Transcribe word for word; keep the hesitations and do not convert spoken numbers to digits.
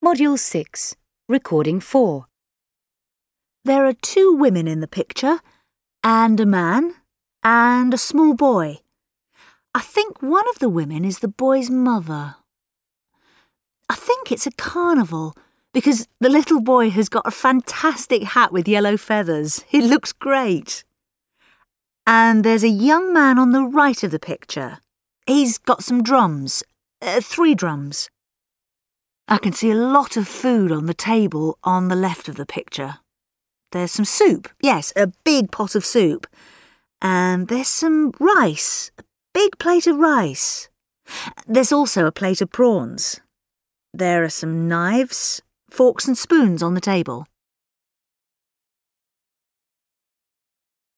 Module six, Recording four. There are two women in the picture, and a man, and a small boy. I think one of the women is the boy's mother. I think it's a carnival, because the little boy has got a fantastic hat with yellow feathers. It looks great. And there's a young man on the right of the picture. He's got some drums, uh, three drums. I can see a lot of food on the table on the left of the picture. There's some soup, yes, a big pot of soup. And there's some rice, a big plate of rice. There's also a plate of prawns. There are some knives, forks and spoons on the table.